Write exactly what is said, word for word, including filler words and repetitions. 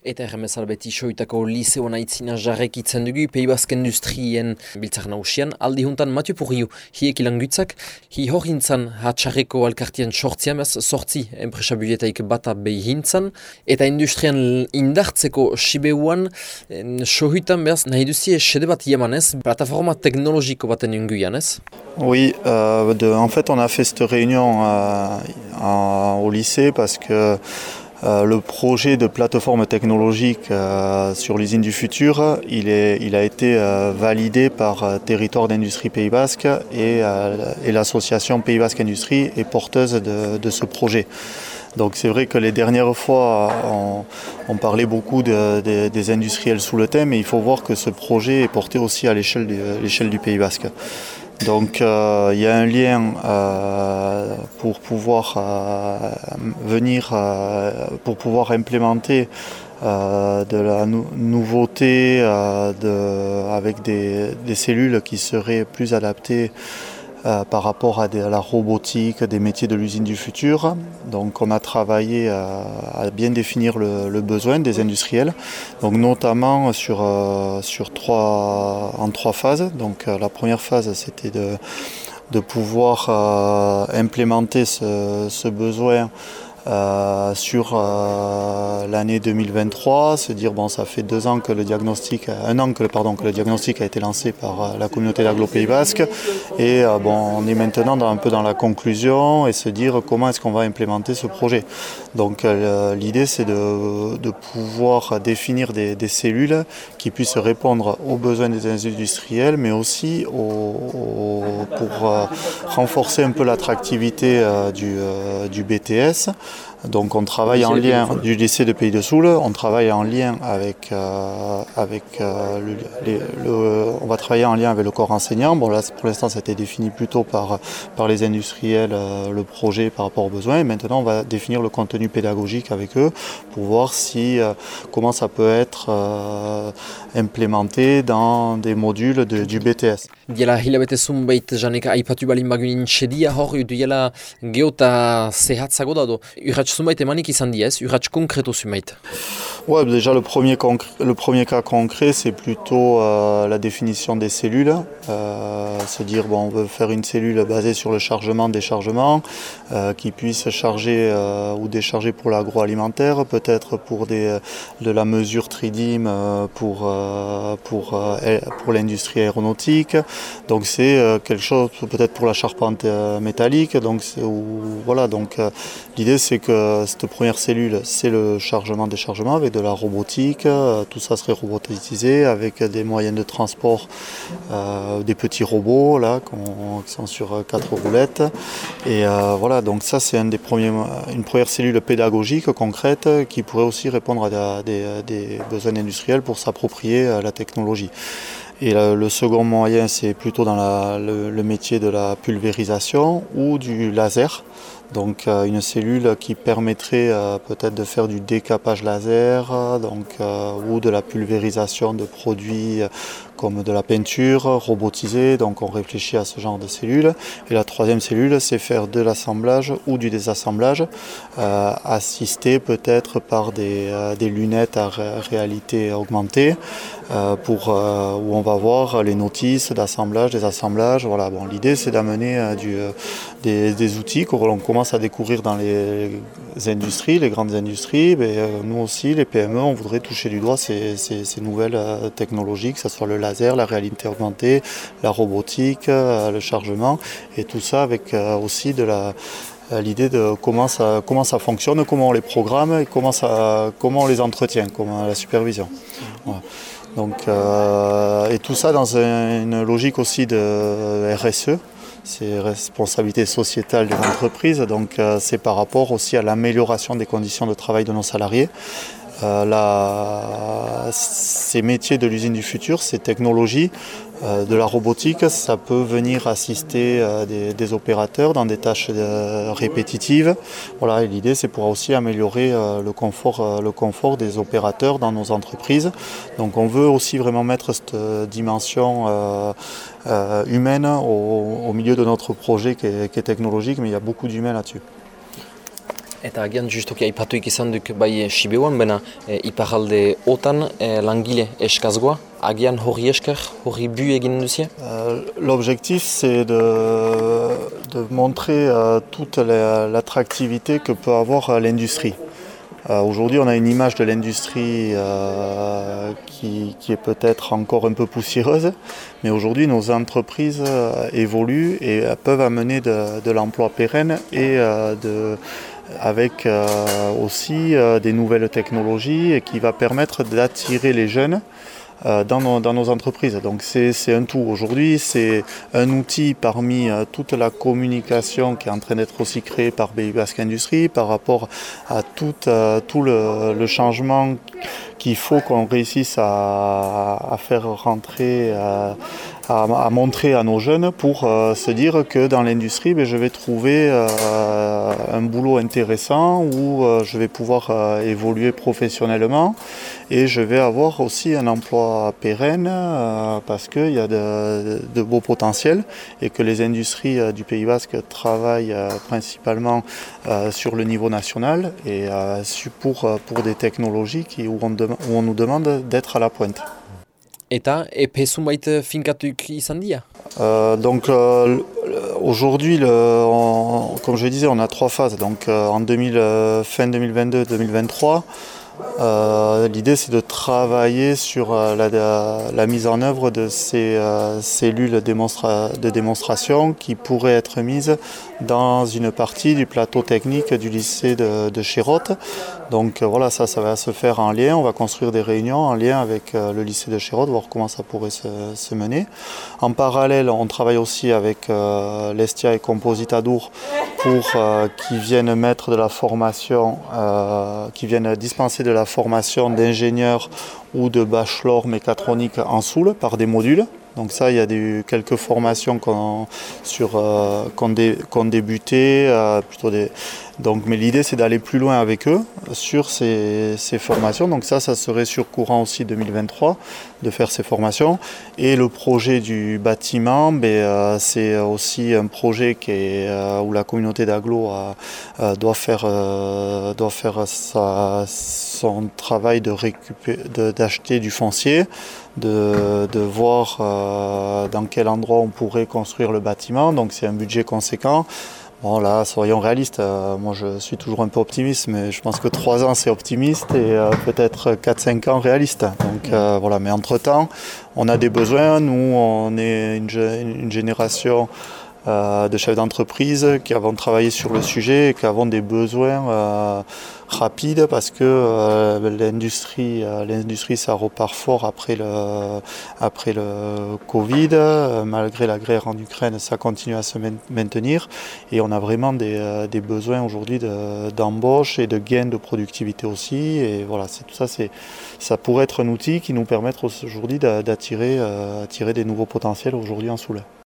Eta erremezal beti soitako liseoan aitzina jarrekitzen dugu Pays Basque Industrien biltzak nausian. Aldi juntan Mathieu Pourriou hiek ilangutzak, hi horintzan hatxarreko alkartien sortziamaz sortzi enpresa budetaik bata behintzan. Eta industrian indartzeko sibeuan sohutan behaz nahi duzie sede bat yamanez, plataforma teknologiko baten unguian ez? Oui, euh, de, en fait on a fait cette réunion euh, en, au lycée parce que Euh, le projet de plateforme technologique euh, sur l'usine du futur, il, est, il a été euh, validé par euh, Territoire d'industrie Pays Basque et, euh, et l'association Pays Basque Industrie est porteuse de, de ce projet. Donc c'est vrai que les dernières fois, on, on parlait beaucoup de, de, des industriels sous le thème, mais il faut voir que ce projet est porté aussi à l'échelle du, l'échelle du Pays Basque. Donc euh, il y a un lien euh, pour pouvoir euh, venir, euh, pour pouvoir implémenter euh, de la nou- nouveauté euh, de, avec des, des cellules qui seraient plus adaptées Euh, par rapport à, des, à la robotique, des métiers de l'usine du futur. Donc on a travaillé à, à bien définir le, le besoin des industriels, donc notamment sur, euh, sur trois, en trois phases. Donc euh, la première phase c'était de, de pouvoir euh, implémenter ce, ce besoin Euh, sur euh, l'année deux mille vingt-trois, se dire bon ça fait deux ans que le diagnostic, un an que, pardon, que le diagnostic a été lancé par euh, la communauté d'Aglo Pays Basque et euh, bon on est maintenant dans, un peu dans la conclusion et se dire comment est-ce qu'on va implémenter ce projet. Donc euh, l'idée c'est de, de pouvoir définir des, des cellules qui puissent répondre aux besoins des industriels mais aussi au, au, pour euh, renforcer un peu l'attractivité euh, du, euh, du B T S. Donc on travaille en lien du lycée de Pays de Soule, on travaille en lien avec, euh, avec euh, le, les, le, on va travailler en lien avec le corps enseignant. Bon là pour l'instant ça a été défini plutôt par, par les industriels, euh, le projet par rapport aux besoins. Et maintenant on va définir le contenu pédagogique avec eux pour voir si euh, comment ça peut être euh, implémenté dans des modules de, du B T S. Diela hilabete zunbait janek aipatu balin bagunin txedia hor diela geota zehatzago da do. Urratx zunbait emanik izan diez, urratx konkreto zunbait. Ouais, déjà le premier, concr- le premier cas concret, c'est plutôt euh, la définition des cellules. Euh, se dire, bon, on veut faire une cellule basée sur le chargement-déchargement, euh, qui puisse charger euh, ou décharger pour l'agroalimentaire, peut-être pour des, de la mesure tridim euh, pour, euh, pour, euh, pour l'industrie aéronautique. Donc c'est euh, quelque chose peut-être pour la charpente euh, métallique. Donc, c'est, ou, voilà, donc euh, l'idée c'est que cette première cellule, c'est le chargement-déchargement avec de la robotique, euh, tout ça serait robotisé avec des moyens de transport, euh, des petits robots là qui sont sur quatre roulettes. Et euh, voilà, donc ça c'est un des premiers, une première cellule pédagogique concrète qui pourrait aussi répondre à des, des besoins industriels pour s'approprier la technologie. Et le, le second moyen, c'est plutôt dans la, le, le métier de la pulvérisation ou du laser. Donc euh, une cellule qui permettrait euh, peut-être de faire du décapage laser donc, euh, ou de la pulvérisation de produits euh, comme de la peinture robotisée. Donc on réfléchit à ce genre de cellule. Et la troisième cellule, c'est faire de l'assemblage ou du désassemblage, euh, assisté peut-être par des, euh, des lunettes à ré- réalité augmentée, euh, pour, euh, où on va voir les notices d'assemblage, désassemblage. Voilà. Bon, l'idée c'est d'amener euh, du, euh, des, des outils que l'on commence à découvrir dans les industries, les grandes industries. Mais, euh, nous aussi, les P M E, on voudrait toucher du doigt ces, ces, ces nouvelles euh, technologies, que ce soit le laser, la réalité augmentée, la robotique, euh, le chargement, et tout ça avec euh, aussi de la, l'idée de comment ça, comment ça fonctionne, comment on les programme et comment, ça, comment on les entretient, comment la supervision. Voilà. Donc, euh, et tout ça dans un, une logique aussi de R S E. C'est responsabilité sociétale de l'entreprise, donc euh, c'est par rapport aussi à l'amélioration des conditions de travail de nos salariés. Euh, la, ces métiers de l'usine du futur, ces technologies, euh, de la robotique, ça peut venir assister euh, des, des opérateurs dans des tâches euh, répétitives. Voilà, et l'idée c'est pour aussi améliorer euh, le confort, euh, le confort des opérateurs dans nos entreprises. Donc on veut aussi vraiment mettre cette dimension euh, euh, humaine au, au milieu de notre projet qui est, qui est technologique, mais il y a beaucoup d'humains là-dessus. Eta agian justoki aipatuik izan duk bai Sibeuan, bena e, iparalde otan e, langile eskazgoa, agian hori esker, hori bu egin duzie? Euh, L'objectif, c'est de, de montrer euh, toute la- l'attractivité que peut avoir euh, l'industrie. Euh, Aujourd'hui, on a une image de l'industrie euh, qui, qui est peut-être encore un peu poussiéreuse, mais aujourd'hui, nos entreprises euh, évoluent et euh, peuvent amener de, de l'emploi pérenne et euh, de, avec euh, aussi euh, des nouvelles technologies et qui va permettre d'attirer les jeunes euh, dans nos, dans nos entreprises. Donc c'est c'est un tout. Aujourd'hui, c'est un outil parmi euh, toute la communication qui est en train d'être aussi créée par Pays Basque Industrie par rapport à tout, euh, tout le, le changement qu'il faut qu'on réussisse à, à faire rentrer, à, à, à montrer à nos jeunes pour euh, se dire que dans l'industrie, ben, je vais trouver euh, un boulot intéressant où euh, je vais pouvoir euh, évoluer professionnellement et je vais avoir aussi un emploi pérenne euh, parce qu'il y a de, de beaux potentiels et que les industries euh, du Pays Basque travaillent euh, principalement euh, sur le niveau national et euh, pour, pour des technologies qui, où, on dem- où on nous demande d'être à la pointe. Eta epe zunbait finkatuik izan dira? Euh, donc euh, aujourd'hui, le, on- comme je disais, on a trois phases. Donc euh, en deux mille, euh, fin deux mille vingt-deux deux mille vingt-trois, euh, l'idée c'est de travailler sur euh, la, la, la mise en œuvre de ces euh, cellules démonstra- de démonstration qui pourraient être mises dans une partie du plateau technique du lycée de, de Chérotte. Donc euh, voilà, ça, ça va se faire en lien. On va construire des réunions en lien avec euh, le lycée de Chérotte, voir comment ça pourrait se, se mener. En parallèle, on travaille aussi avec euh, l'Estia et Compositadour pour euh, qu'ils viennent mettre de la formation, euh, qui viennent dispenser de la formation d'ingénieurs ou de bachelor mécatronique en Soule par des modules. Donc ça, il y a des, quelques formations qu'on, sur, euh, qu'on, dé, qu'on débuté, euh, plutôt des, donc, mais l'idée c'est d'aller plus loin avec eux sur ces, ces formations. Donc ça, ça serait sur courant aussi deux mille vingt-trois de faire ces formations. Et le projet du bâtiment, ben, euh, c'est aussi un projet qui est, euh, où la communauté d'agglo a, euh, doit faire, euh, doit faire sa, son travail de récupérer, de, d'acheter du foncier, de, de voir euh, dans quel endroit on pourrait construire le bâtiment. Donc c'est un budget conséquent. Bon là, soyons réalistes, euh, moi je suis toujours un peu optimiste, mais je pense que trois ans c'est optimiste et euh, peut-être quatre cinq ans réaliste. Donc euh, voilà, mais entre-temps, on a des besoins, nous on est une, une génération euh, de chefs d'entreprise qui avons travaillé sur le sujet et qui avons des besoins euh, rapides parce que euh, l'industrie, euh, l'industrie ça repart fort après le, après le Covid, euh, malgré la guerre en Ukraine ça continue à se maintenir et on a vraiment des, euh, des besoins aujourd'hui de, d'embauche et de gain de productivité aussi et voilà, c'est, tout ça, c'est, ça pourrait être un outil qui nous permettre aujourd'hui d'attirer, euh, attirer des nouveaux potentiels aujourd'hui en Soule.